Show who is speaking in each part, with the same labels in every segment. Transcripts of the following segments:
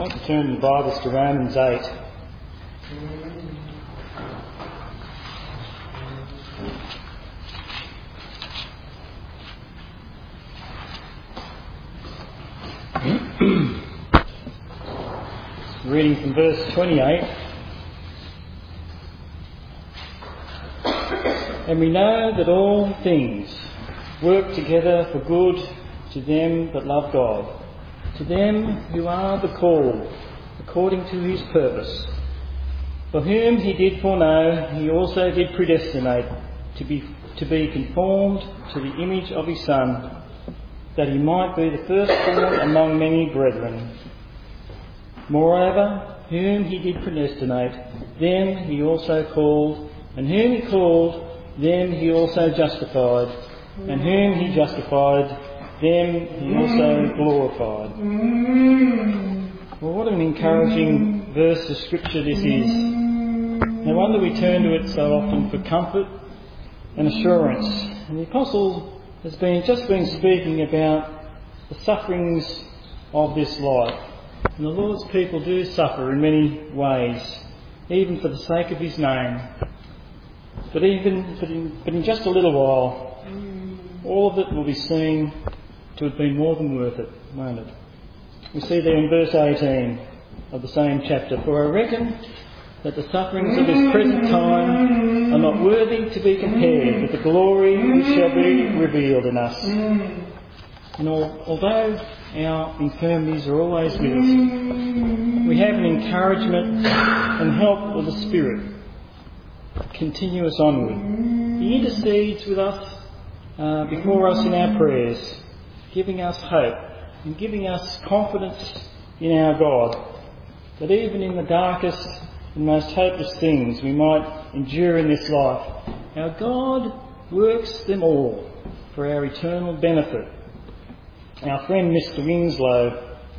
Speaker 1: I'd like to turn your Bibles to Romans 8. Reading from verse 28. And we know that all things work together for good to them that love God, to them who are the called according to his purpose. For whom he did foreknow, he also did predestinate to be conformed to the image of his Son, that he might be the firstborn among many brethren. Moreover, whom he did predestinate, them he also called, and whom he called, them he also justified, and whom he justified, them he also glorified. Well, what an encouraging verse of Scripture this is. No wonder we turn to it so often for comfort and assurance. And the Apostle has just been speaking about the sufferings of this life. And the Lord's people do suffer in many ways, even for the sake of his name. But in just a little while, all of it will be seen to have been more than worth it, won't it? We see there in verse 18 of the same chapter, For I reckon that the sufferings of this present time are not worthy to be compared with the glory which shall be revealed in us. And although our infirmities are always with us, we have an encouragement and help of the Spirit to continue us onward. He intercedes with us before us in our prayers, giving us hope and giving us confidence in our God, that even in the darkest and most hopeless things we might endure in this life, our God works them all for our eternal benefit. Our friend Mr. Winslow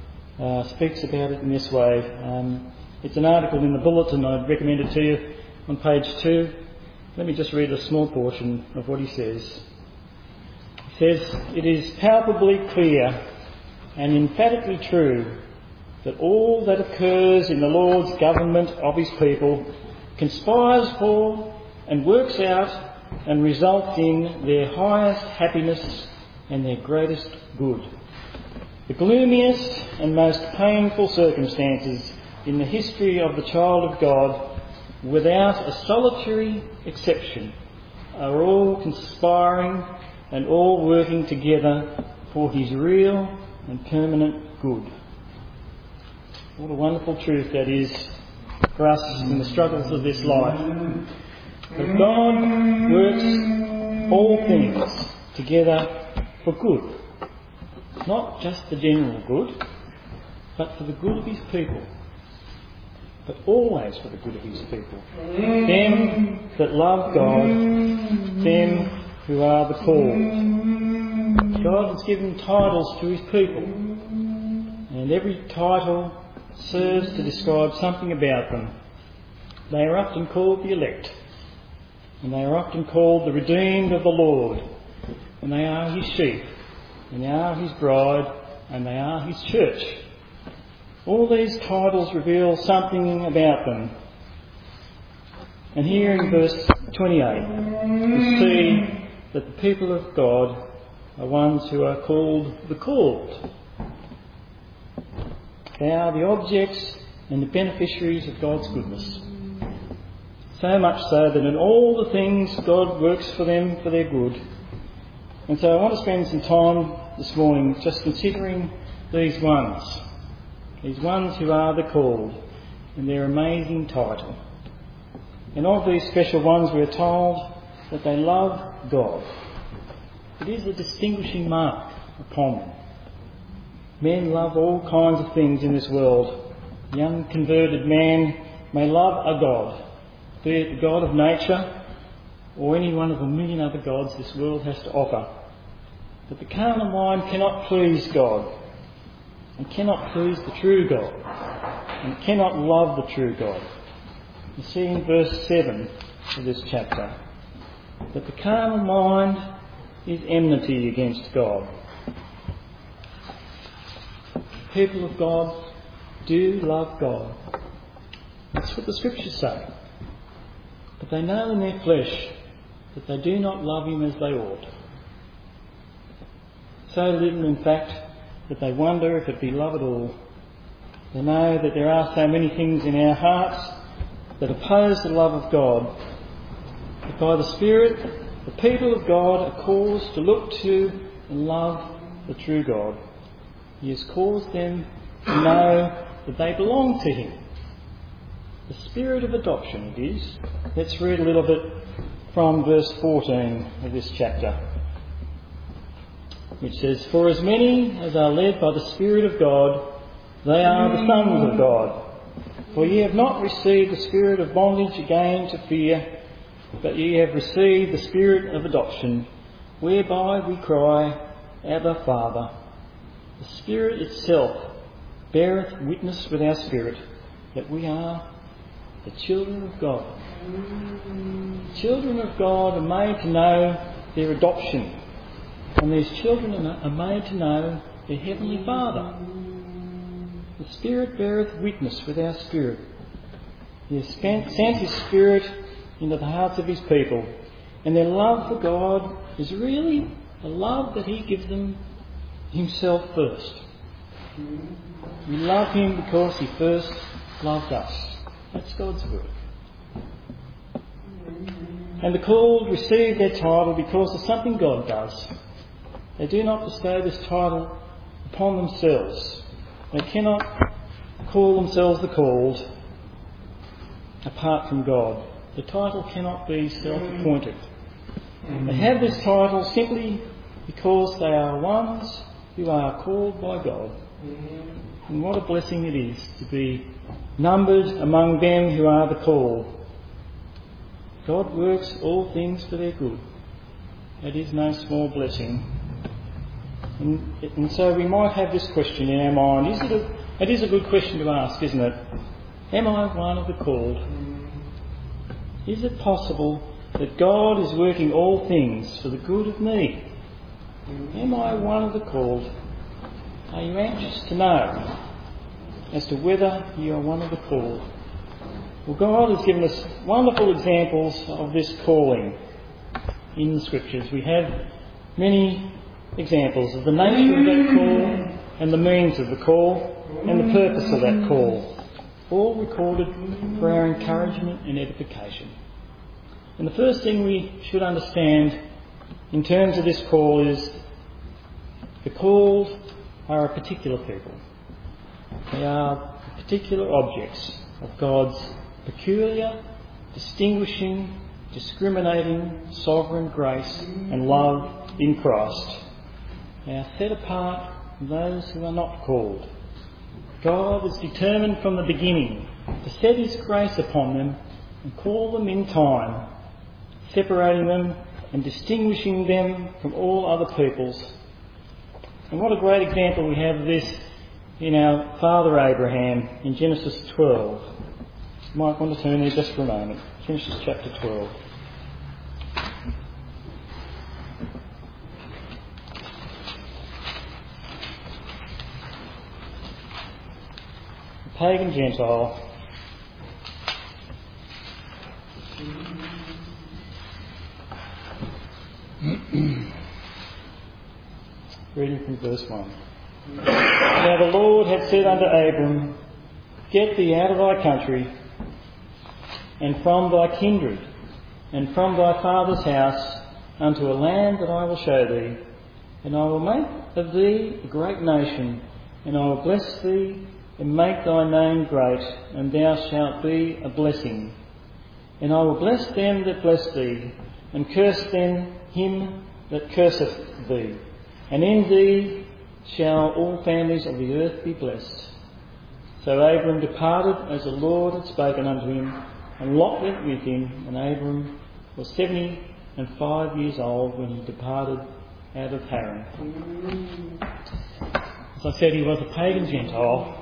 Speaker 1: speaks about it in this way. It's an article in the bulletin. I'd recommend it to you on page 2. Let me just read a small portion of what he says. He says, It is palpably clear and emphatically true that all that occurs in the Lord's government of his people conspires for and works out and results in their highest happiness and their greatest good. The gloomiest and most painful circumstances in the history of the child of God, without a solitary exception, are all conspiring and all working together for his real and permanent good. What a wonderful truth that is for us in the struggles of this life. That God works all things together for good. Not just the general good, but for the good of his people. But always for the good of his people. Them that love God, them who are the called. God has given titles to his people, and every title serves to describe something about them. They are often called the elect, and they are often called the redeemed of the Lord, and they are his sheep, and they are his bride, and they are his church. All these titles reveal something about them. And here in verse 28, we see that the people of God are ones who are called the called. They are the objects and the beneficiaries of God's goodness. So much so that in all the things God works for them for their good. And so I want to spend some time this morning just considering these ones who are the called, and their amazing title. And of these special ones we are told that they love God. It is a distinguishing mark upon them. Men love all kinds of things in this world. The unconverted man may love a god, be it the god of nature or any one of a million other gods this world has to offer. But the carnal mind cannot please God, and cannot please the true God, and cannot love the true God. You see in verse 7 of this chapter that the carnal mind is enmity against God. The people of God do love God. That's what the Scriptures say. But they know in their flesh that they do not love him as they ought. So little, in fact, that they wonder if it be love at all. They know that there are so many things in our hearts that oppose the love of God. But by the Spirit, the people of God are caused to look to and love the true God. He has caused them to know that they belong to him. The spirit of adoption it is. Let's read a little bit from verse 14 of this chapter, which says, "For as many as are led by the Spirit of God, they are the sons of God. For ye have not received the spirit of bondage again to fear, but ye have received the Spirit of adoption, whereby we cry, Abba, Father. The Spirit itself beareth witness with our spirit that we are the children of God." The children of God are made to know their adoption, and these children are made to know their Heavenly Father. The Spirit beareth witness with our spirit. He has sent his Spirit into the hearts of his people, and their love for God is really a love that he gives them himself first. We love him because he first loved us. That's God's word. And the called receive their title because of something God does. They do not bestow this title upon themselves. They cannot call themselves the called apart from God. The title cannot be self-appointed. They have this title simply because they are ones who are called by God. And what a blessing it is to be numbered among them who are the called. God works all things for their good. That is no small blessing. And so we might have this question in our mind. It is a good question to ask, isn't it? Am I one of the called? Is it possible that God is working all things for the good of me? Am I one of the called? Are you anxious to know as to whether you are one of the called? Well, God has given us wonderful examples of this calling in the Scriptures. We have many examples of the nature of that call and the means of the call and the purpose of that call, all recorded for our encouragement and edification. And the first thing we should understand in terms of this call is the called are a particular people. They are particular objects of God's peculiar, distinguishing, discriminating, sovereign grace and love in Christ. They are set apart from those who are not called. God is determined from the beginning to set his grace upon them and call them in time, separating them and distinguishing them from all other peoples. And what a great example we have of this in our father Abraham in Genesis 12. You might want to turn there just for a moment. Genesis chapter 12. A pagan Gentile. Reading from verse 1. Now the Lord had said unto Abram, Get thee out of thy country, and from thy kindred, and from thy father's house, unto a land that I will show thee. And I will make of thee a great nation, and I will bless thee, and make thy name great, and thou shalt be a blessing. And I will bless them that bless thee, and curse them him that curseth thee. And in thee shall all families of the earth be blessed. So Abram departed as the Lord had spoken unto him, and Lot went with him, and Abram was 75 years old when he departed out of Haran. As I said, he was a pagan Gentile.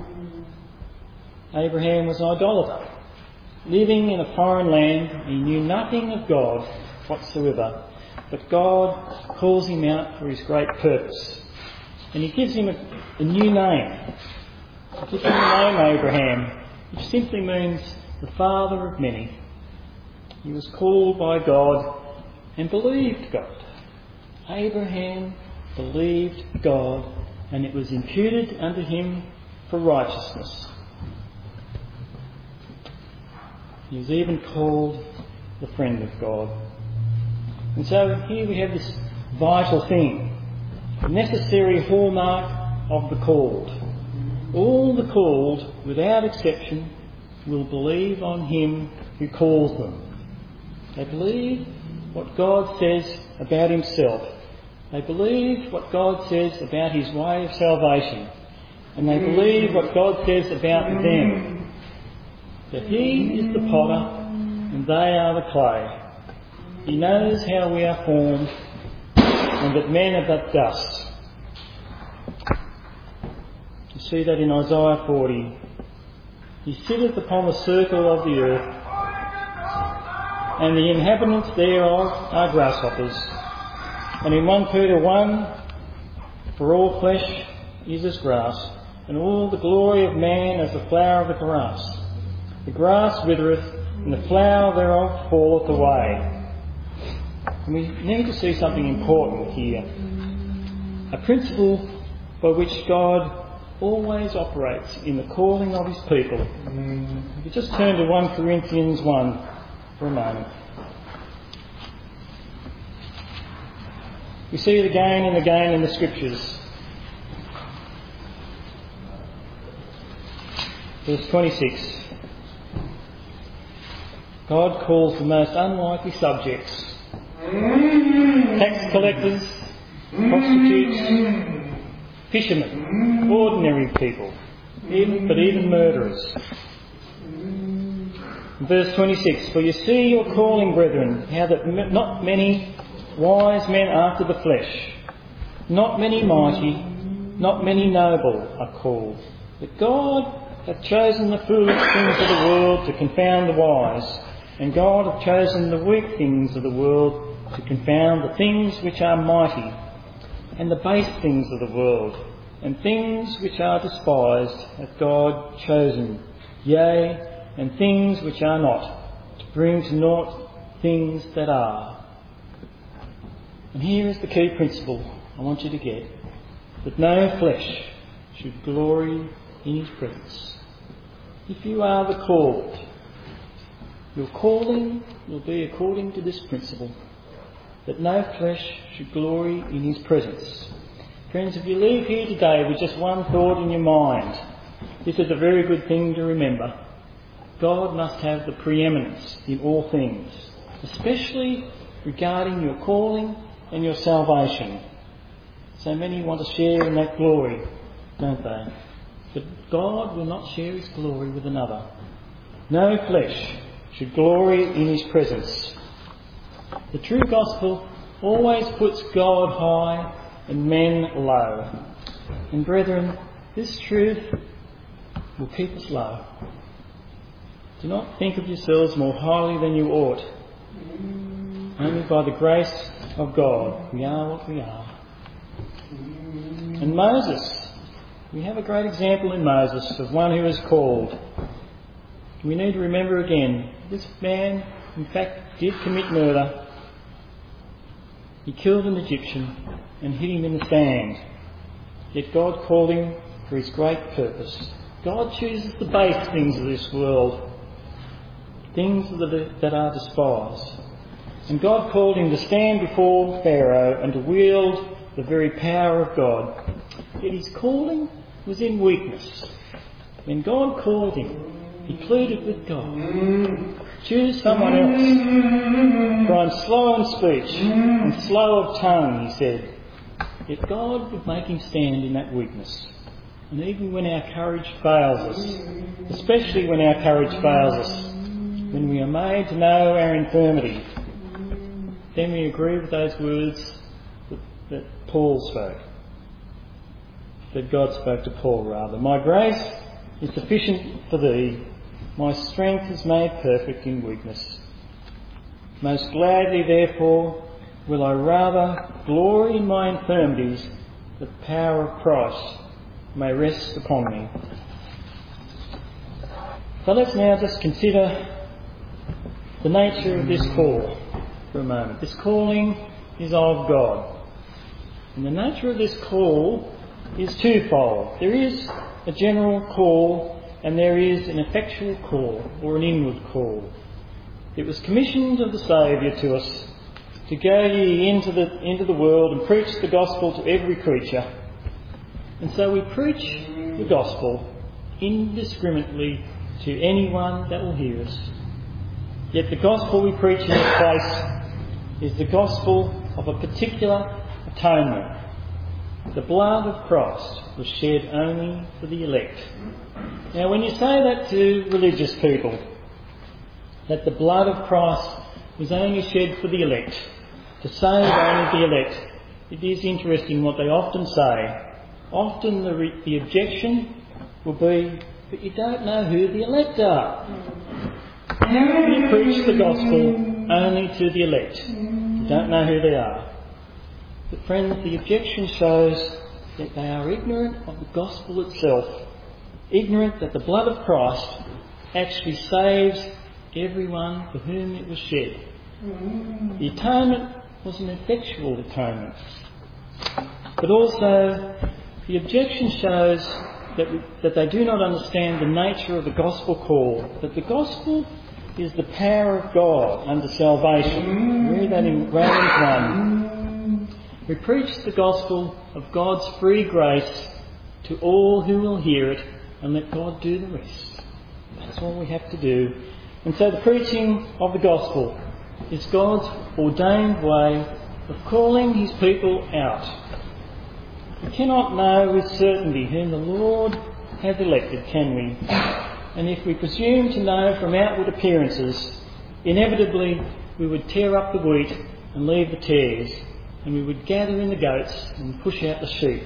Speaker 1: Abraham was an idolater, living in a foreign land. He knew nothing of God whatsoever, but God calls him out for his great purpose. And he gives him a new name. He is in the name Abraham, which simply means the father of many. He was called by God and believed God. Abraham believed God, and it was imputed unto him for righteousness. He was even called the friend of God. And so here we have this vital thing, the necessary hallmark of the called. All the called, without exception, will believe on him who calls them. They believe what God says about himself. They believe what God says about his way of salvation. And they believe what God says about them. That he is the potter and they are the clay. He knows how we are formed and that men are but dust. You see that in Isaiah 40. He sitteth upon the circle of the earth, and the inhabitants thereof are grasshoppers. And in 1 Peter 1, for all flesh is as grass, and all the glory of man as the flower of the grass. The grass withereth, and the flower thereof falleth away. And we need to see something important here. A principle by which God always operates in the calling of his people. If you just turn to 1 Corinthians 1 for a moment. We see it again and again in the Scriptures. Verse 26. God calls the most unlikely subjects, tax collectors, prostitutes, fishermen, ordinary people, even murderers. Verse 26, for you see your calling, brethren, how that not many wise men after the flesh, not many mighty, not many noble are called. But God hath chosen the foolish things of the world to confound the wise, and God hath chosen the weak things of the world to confound the things which are mighty, and the base things of the world, and things which are despised hath God chosen, yea, and things which are not, to bring to naught things that are. And here is the key principle I want you to get, that no flesh should glory in his presence. If you are the called, your calling will be according to this principle, that no flesh should glory in his presence. Friends, if you leave here today with just one thought in your mind, this is a very good thing to remember. God must have the preeminence in all things, especially regarding your calling and your salvation. So many want to share in that glory, don't they? But God will not share his glory with another. No flesh should glory in his presence. The true gospel always puts God high and men low. And brethren, this truth will keep us low. Do not think of yourselves more highly than you ought. Only by the grace of God we are what we are. And Moses, we have a great example in Moses of one who is called. We need to remember again, this man in fact did commit murder. He killed an Egyptian and hid him in the sand. Yet God called him for his great purpose. God chooses the base things of this world, things that are despised. And God called him to stand before Pharaoh and to wield the very power of God. Yet his calling was in weakness. When God called him, he pleaded with God. Choose someone else. For I'm slow in speech and slow of tongue, he said. Yet God would make him stand in that weakness. And even when our courage fails us, especially when our courage fails us, when we are made to know our infirmity, then we agree with those words that Paul spoke. That God spoke to Paul rather. My grace is sufficient for thee. My strength is made perfect in weakness. Most gladly, therefore, will I rather glory in my infirmities, that the power of Christ may rest upon me. So let's now just consider the nature of this call for a moment. This calling is of God. And the nature of this call is twofold. There is a general call and there is an effectual call, or an inward call. It was commissioned of the Saviour to us to go ye into the world and preach the gospel to every creature. And so we preach the gospel indiscriminately to anyone that will hear us. Yet the gospel we preach in this place is the gospel of a particular atonement. The blood of Christ was shed only for the elect. Now when you say that to religious people, that the blood of Christ was only shed for the elect, to save only the elect, it is interesting what they often say. Often the objection will be, but you don't know who the elect are. You preach the gospel only to the elect. You don't know who they are. But friends, the objection shows that they are ignorant of the gospel itself, ignorant that the blood of Christ actually saves everyone for whom it was shed. The atonement was an effectual atonement. But also, the objection shows that they do not understand the nature of the gospel call, that the gospel is the power of God unto salvation. We read that in Romans 1. We preach the gospel of God's free grace to all who will hear it, and let God do the rest. That's all we have to do. And so the preaching of the gospel is God's ordained way of calling his people out. We cannot know with certainty whom the Lord hath elected, can we? And if we presume to know from outward appearances, inevitably we would tear up the wheat and leave the tares, and we would gather in the goats and push out the sheep.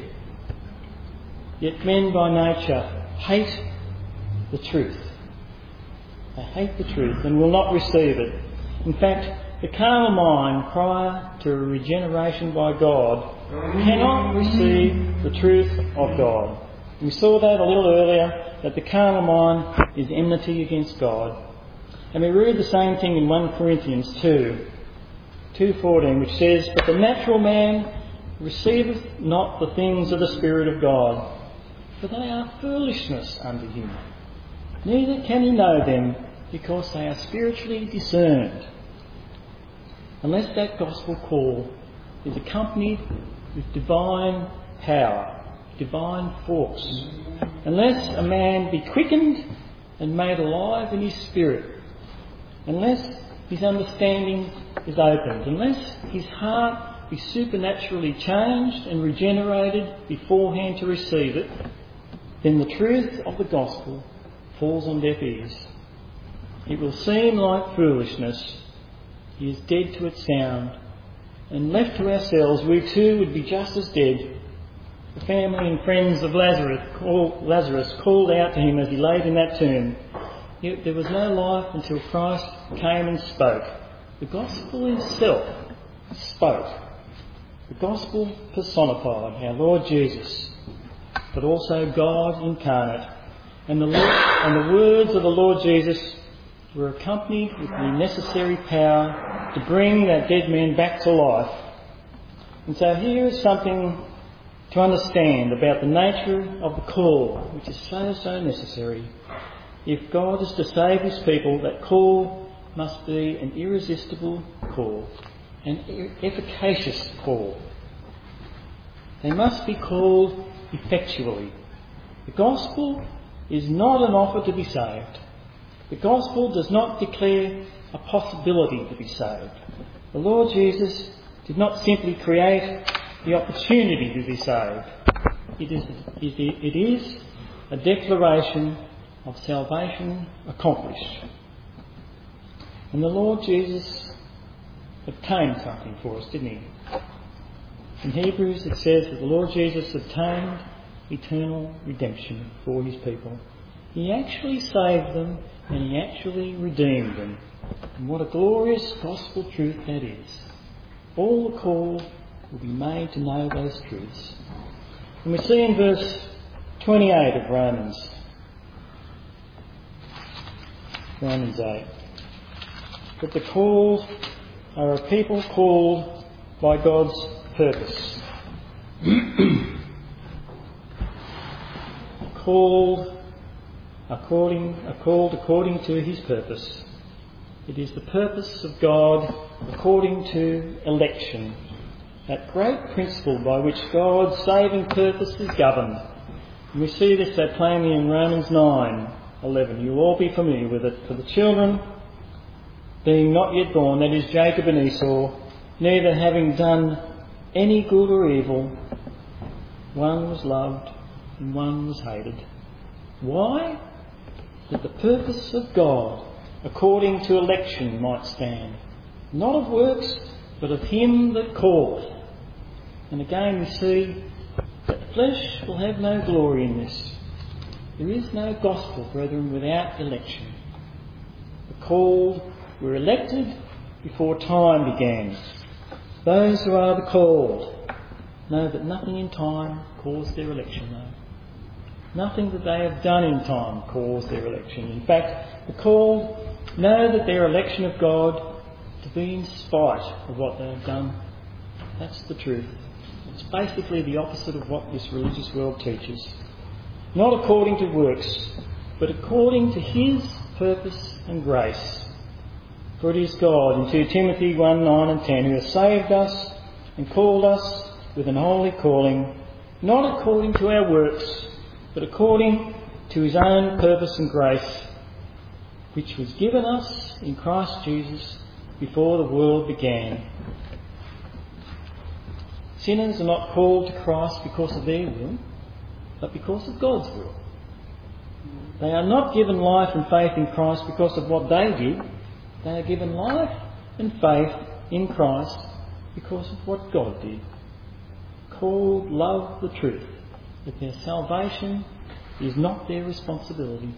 Speaker 1: Yet men by nature hate the truth. They hate the truth and will not receive it. In fact, the carnal mind, prior to regeneration by God, cannot receive the truth of God. We saw that a little earlier, that the carnal mind is enmity against God. And we read the same thing in 1 Corinthians 2:14, which says, "But the natural man receiveth not the things of the Spirit of God, for they are foolishness unto him. Neither can he know them, because they are spiritually discerned." Unless that gospel call is accompanied with divine power, divine force, unless a man be quickened and made alive in his spirit, unless his understanding is opened, unless his heart be supernaturally changed and regenerated beforehand to receive it, then the truth of the gospel falls on deaf ears. It will seem like foolishness. He is dead to its sound, and left to ourselves, we too would be just as dead. The family and friends of Lazarus called out to him as he laid in that tomb. Yet there was no life until Christ came and spoke. The gospel itself spoke. The gospel personified our Lord Jesus, but also God incarnate. And the words of the Lord Jesus were accompanied with the necessary power to bring that dead man back to life. And so here is something to understand about the nature of the call, which is so necessary. If God is to save his people, that call must be an irresistible call, an efficacious call. They must be called effectually. The gospel is not an offer to be saved. The gospel does not declare a possibility to be saved. The Lord Jesus did not simply create the opportunity to be saved. It is a declaration of salvation accomplished. And the Lord Jesus obtained something for us, didn't he? In Hebrews it says that the Lord Jesus obtained eternal redemption for his people. He actually saved them and he actually redeemed them. And what a glorious gospel truth that is. All the called will be made to know those truths. And we see in verse 28 of Romans, Romans 8. But the called are a people called by God's purpose. called according to his purpose. It is the purpose of God according to election, that great principle by which God's saving purpose is governed. And we see this so plainly in Romans 9:11. You'll all be familiar with it. For the children, being not yet born, that is Jacob and Esau, neither having done any good or evil, one was loved and one was hated. Why? That the purpose of God according to election might stand, not of works, but of him that calleth. And again we see that flesh will have no glory in this. There is no gospel, brethren, without election. The called were elected before time began. Those who are the called know that nothing in time caused their election, though. Nothing that they have done in time caused their election. In fact, the called know that their election of God to be in spite of what they have done. That's the truth. It's basically the opposite of what this religious world teaches. Not according to works, but according to his purpose and grace. For it is God, in 2 Timothy 1:9 and 10, who has saved us and called us with an holy calling, not according to our works, but according to his own purpose and grace, which was given us in Christ Jesus before the world began. Sinners are not called to Christ because of their will, but because of God's will. They are not given life and faith in Christ because of what they did. They are given life and faith in Christ because of what God did. Called love the truth, that their salvation is not their responsibility.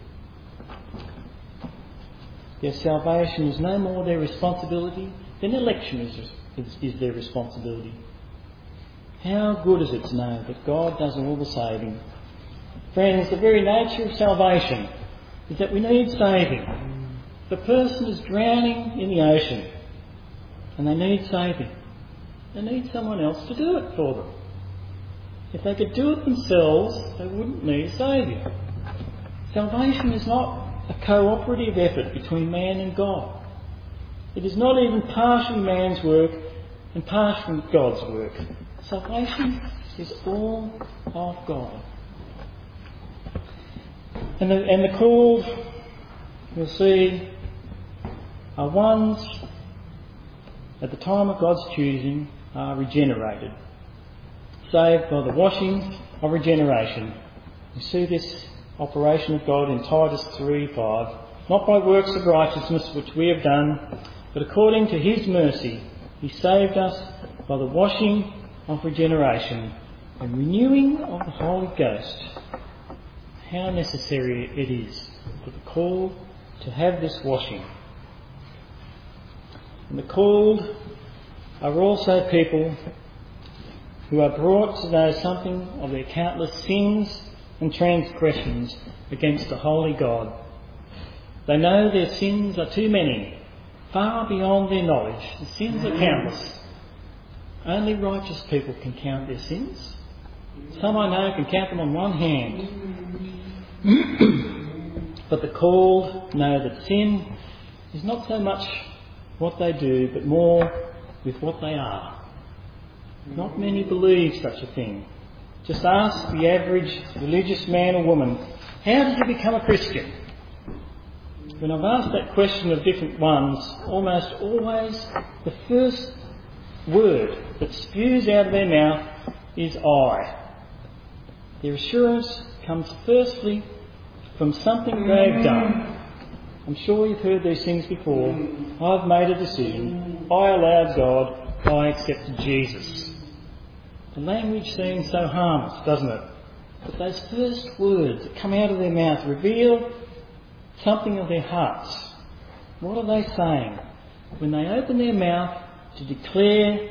Speaker 1: Their salvation is no more their responsibility than election is their responsibility. How good is it to know that God does all the saving? Friends, the very nature of salvation is that we need saving. The person is drowning in the ocean and they need saving. They need someone else to do it for them. If they could do it themselves, they wouldn't need a saviour. Salvation is not a cooperative effort between man and God. It is not even partially man's work and partially God's work. Salvation is all of God. And the called, you'll see, are ones at the time of God's choosing are regenerated, saved by the washing of regeneration. You see this operation of God in Titus 3:5, not by works of righteousness which we have done, but according to his mercy he saved us by the washing of regeneration and renewing of the Holy Ghost. How necessary it is for the called to have this washing. And the called are also people who are brought to know something of their countless sins and transgressions against the holy God. They know their sins are too many, far beyond their knowledge. The sins are countless. Only righteous people can count their sins. Some I know can count them on one hand. But the called know that sin is not so much what they do, but more with what they are. Not many believe such a thing. Just ask the average religious man or woman, how did you become a Christian? When I've asked that question of different ones, almost always the first word that spews out of their mouth is I. Their assurance comes firstly from something they've done. I'm sure you've heard these things before. I've made a decision. I allowed God. I accepted Jesus. The language seems so harmless, doesn't it? But those first words that come out of their mouth reveal something of their hearts. What are they saying? When they open their mouth to declare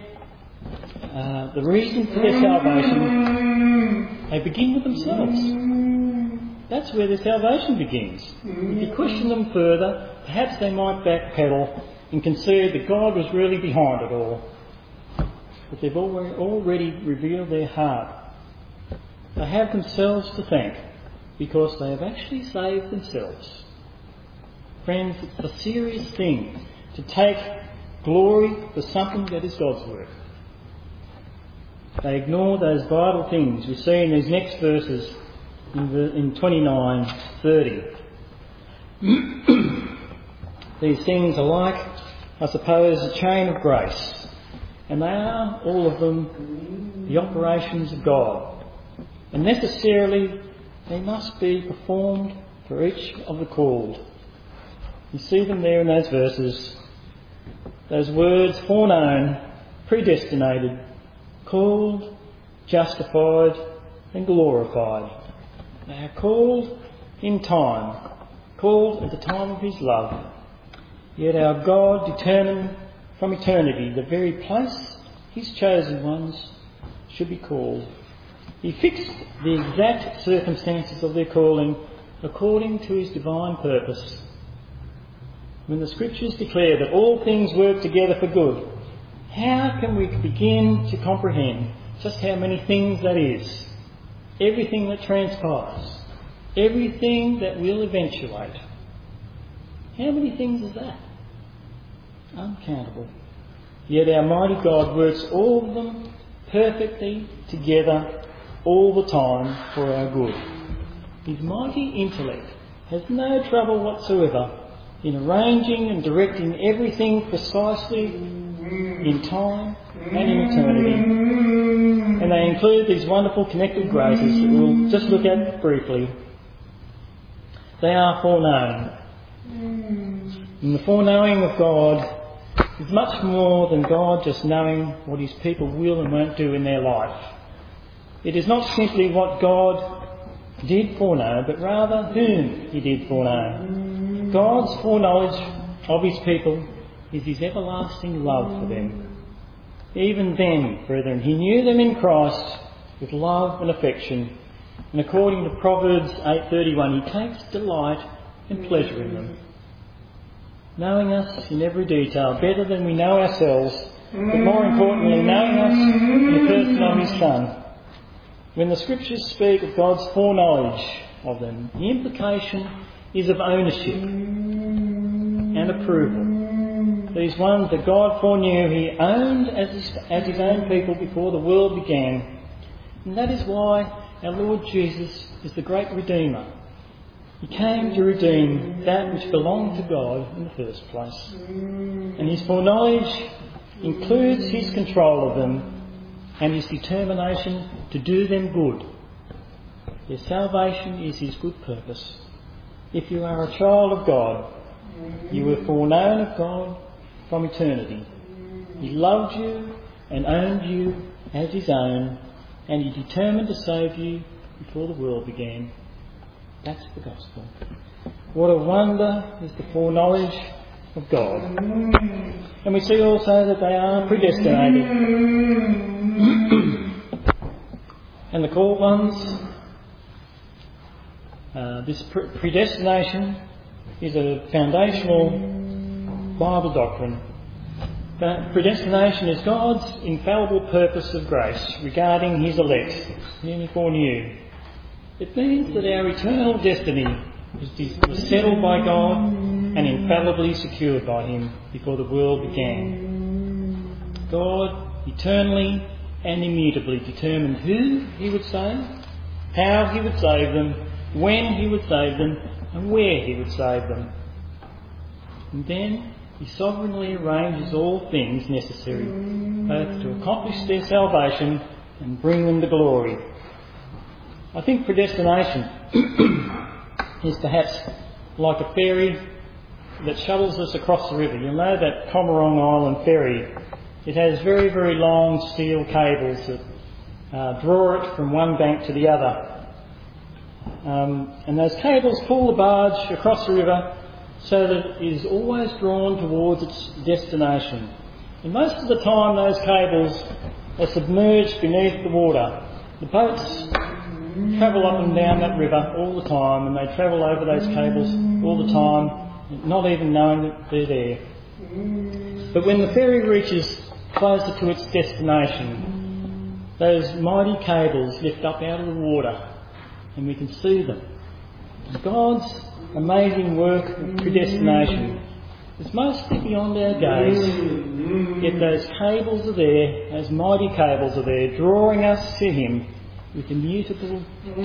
Speaker 1: the reason for their salvation, they begin with themselves. that's where their salvation begins. If you question them further, perhaps they might backpedal and concede that God was really behind it all. But they've already revealed their heart. They have themselves to thank because they have actually saved themselves. Friends, it's a serious thing to take glory for something that is God's work. They ignore those vital things we see in these next verses in 29:30. These things are like, I suppose, a chain of grace, and they are, all of them, the operations of God. And necessarily they must be performed for each of the called. You see them there in those verses. Those words, foreknown, predestinated, called, justified and glorified. They are called in time, called at the time of his love. Yet our God determined from eternity the very place his chosen ones should be called. He fixed the exact circumstances of their calling according to his divine purpose. When the Scriptures declare that all things work together for good, how can we begin to comprehend just how many things that is? Everything that transpires, everything that will eventuate. How many things is that? Uncountable. Yet our mighty God works all of them perfectly together all the time for our good. His mighty intellect has no trouble whatsoever in arranging and directing everything precisely in time and in eternity. And they include these wonderful connected graces that we'll just look at briefly. They are foreknown. And the foreknowing of God is much more than God just knowing what his people will and won't do in their life. It is not simply what God did foreknow, but rather whom he did foreknow. God's foreknowledge of his people is his everlasting love for them. Even then, brethren, he knew them in Christ with love and affection, and according to Proverbs 8:31, he takes delight and pleasure in them. Knowing us in every detail better than we know ourselves, but more importantly, knowing us in the person of his Son. When the Scriptures speak of God's foreknowledge of them, the implication is of ownership and approval. These ones that God foreknew, he owned as his own people before the world began. And that is why our Lord Jesus is the great Redeemer. He came to redeem that which belonged to God in the first place. And his foreknowledge includes his control of them and his determination to do them good. Their salvation is his good purpose. If you are a child of God, you were foreknown of God from eternity. He loved you and owned you as his own, and he determined to save you before the world began. That's the gospel. What a wonder is the foreknowledge of God. And we see also that they are predestinated. And the called ones, this predestination is a foundational Bible doctrine. Predestination is God's infallible purpose of grace regarding his elect, whom he foreknew. It means that our eternal destiny was settled by God and infallibly secured by him before the world began. God eternally and immutably determined who he would save, how he would save them, when he would save them, and where he would save them. And then he sovereignly arranges all things necessary, both to accomplish their salvation and bring them to glory. I think predestination is perhaps like a ferry that shuttles us across the river. You'll know that Comerong Island ferry. It has very, very long steel cables that draw it from one bank to the other. And those cables pull the barge across the river so that it is always drawn towards its destination. And most of the time those cables are submerged beneath the water. The boats travel up and down that river all the time, and they travel over those cables all the time, not even knowing that they're there. But when the ferry reaches closer to its destination, those mighty cables lift up out of the water and we can see them. God's amazing work of predestination is mostly beyond our gaze, yet those cables are there, those mighty cables are there, drawing us to Him with immutable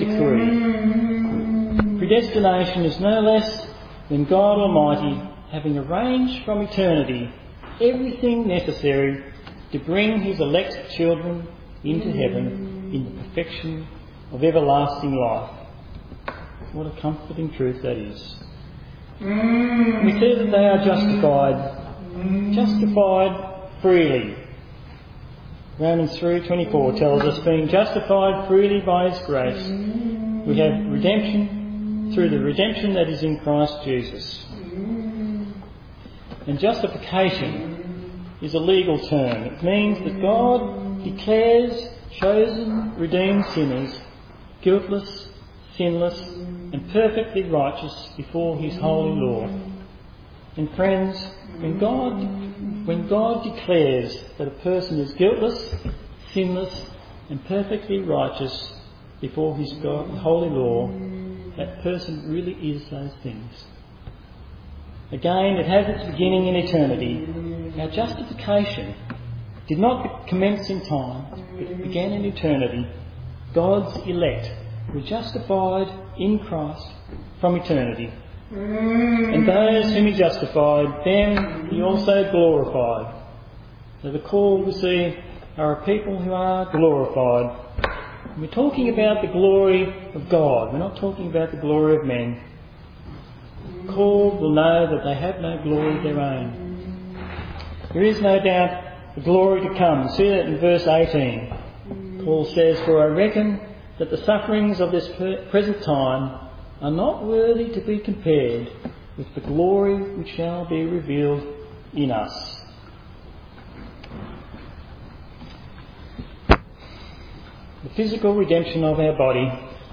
Speaker 1: decree. Predestination is no less than God Almighty having arranged from eternity everything necessary to bring His elect children into heaven in the perfection of everlasting life. What a comforting truth that is. We see that they are justified freely. Romans 3:24 tells us, being justified freely by His grace, we have redemption through the redemption that is in Christ Jesus. And justification is a legal term. It means that God declares chosen, redeemed sinners guiltless, sinless and perfectly righteous before His holy law. And friends, when God declares that a person is guiltless, sinless and perfectly righteous before His holy law, that person really is those things. Again, it has its beginning in eternity. Our justification did not commence in time, but it began in eternity. God's elect were justified in Christ from eternity. And those whom He justified, them He also glorified. So the call we see are a people who are glorified. And we're talking about the glory of God. We're not talking about the glory of men. The called will know that they have no glory of their own. There is no doubt the glory to come. See that in verse 18. Paul says, "For I reckon that the sufferings of this present time are not worthy to be compared with the glory which shall be revealed in us." The physical redemption of our body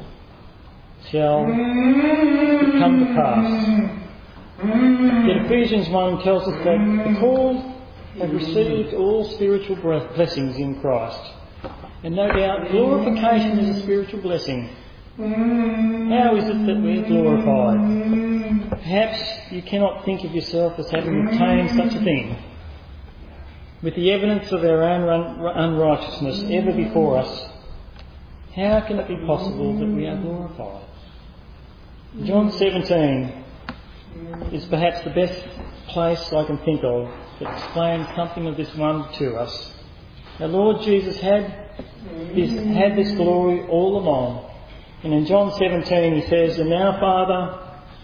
Speaker 1: shall come to pass. Yet Ephesians 1 tells us that the called have received all spiritual blessings in Christ. And no doubt glorification is a spiritual blessing. How is it that we are glorified? Perhaps you cannot think of yourself as having obtained such a thing. With the evidence of our own unrighteousness ever before us, how can it be possible that we are glorified? John 17 is perhaps the best place I can think of to explain something of this wonder to us. Our Lord Jesus had this glory all along. And in John 17 He says, "And now, Father,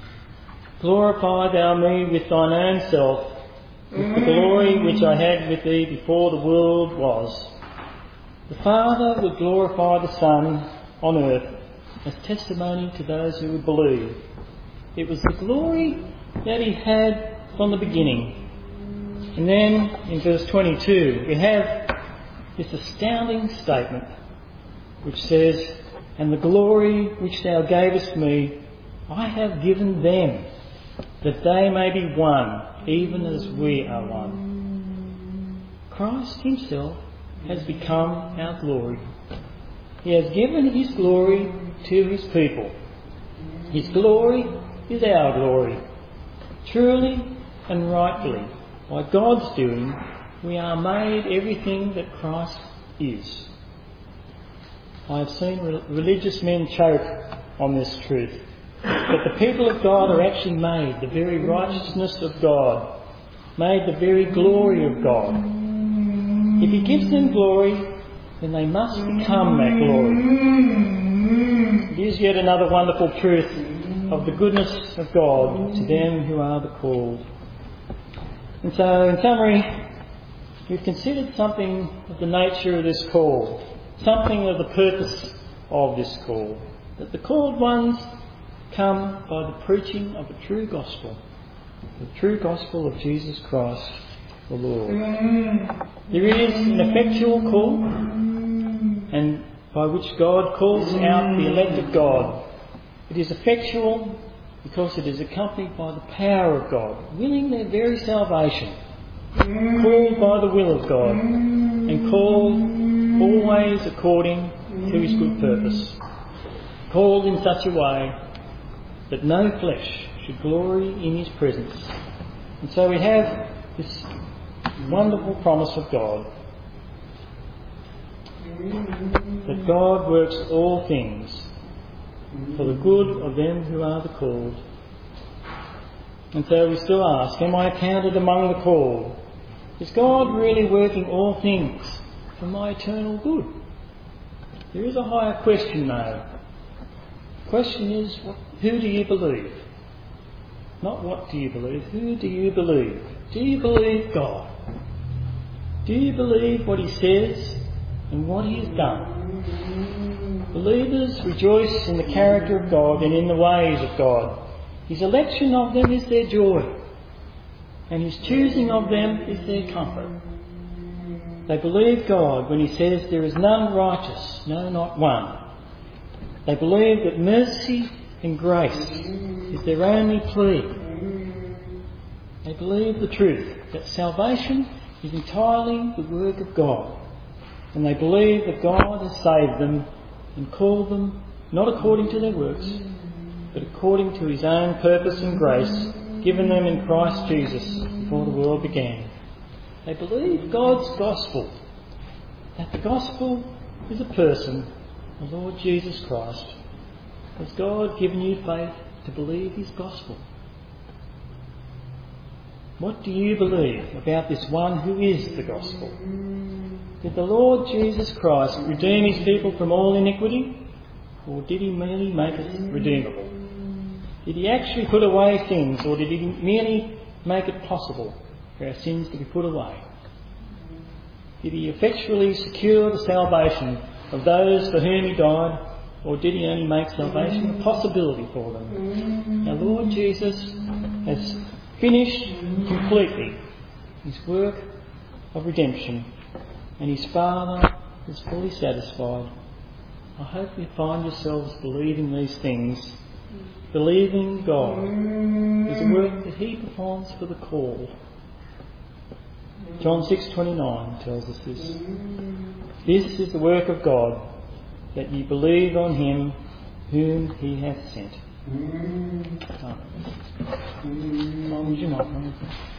Speaker 1: glorify Thou me with Thine own self, with the glory which I had with Thee before the world was." The Father would glorify the Son on earth as testimony to those who would believe. It was the glory that He had from the beginning. And then in verse 22 we have this astounding statement which says, "And the glory which Thou gavest me, I have given them, that they may be one, even as we are one." Christ Himself has become our glory. He has given His glory to His people. His glory is our glory. Truly and rightfully, by God's doing, we are made everything that Christ is. I have seen religious men choke on this truth, that the people of God are actually made the very righteousness of God, made the very glory of God. If He gives them glory, then they must become that glory. It is yet another wonderful truth of the goodness of God to them who are the called. And so, in summary, we've considered something of the nature of this call, something of the purpose of this call, that the called ones come by the preaching of the true gospel of Jesus Christ the Lord. There is an effectual call, and by which God calls out the elect of God. It is effectual because it is accompanied by the power of God, willing their very salvation, called by the will of God, and called always according to his good purpose, called in such a way that no flesh should glory in his presence. And so we have this wonderful promise of God, that God works all things for the good of them who are the called. And so we still ask, am I counted among the called? Is God really working all things for my eternal good? There is a higher question though. The question is, who do you believe? Not what do you believe, who do you believe? Do you believe God? Do you believe what he says and what he has done? Believers rejoice in the character of God and in the ways of God. His election of them is their joy, and his choosing of them is their comfort. They believe God when he says there is none righteous, no, not one. They believe that mercy and grace is their only plea. They believe the truth that salvation is entirely the work of God, and they believe that God has saved them and called them not according to their works, but according to his own purpose and grace given them in Christ Jesus before the world began. They believe God's gospel, that the gospel is a person, the Lord Jesus Christ. Has God given you faith to believe his gospel? What do you believe about this one who is the gospel? Did the Lord Jesus Christ redeem his people from all iniquity, or did he merely make us redeemable? Did he actually put away sins, or did he merely make it possible for our sins to be put away? Did he effectually secure the salvation of those for whom he died, or did he only make salvation a possibility for them? Our Lord Jesus has finished completely his work of redemption, and his Father is fully satisfied. I hope you find yourselves believing these things, believing God is the work that he performs for the called. John 6:29 tells us this. This is the work of God, that ye believe on him whom he hath sent. Would you not?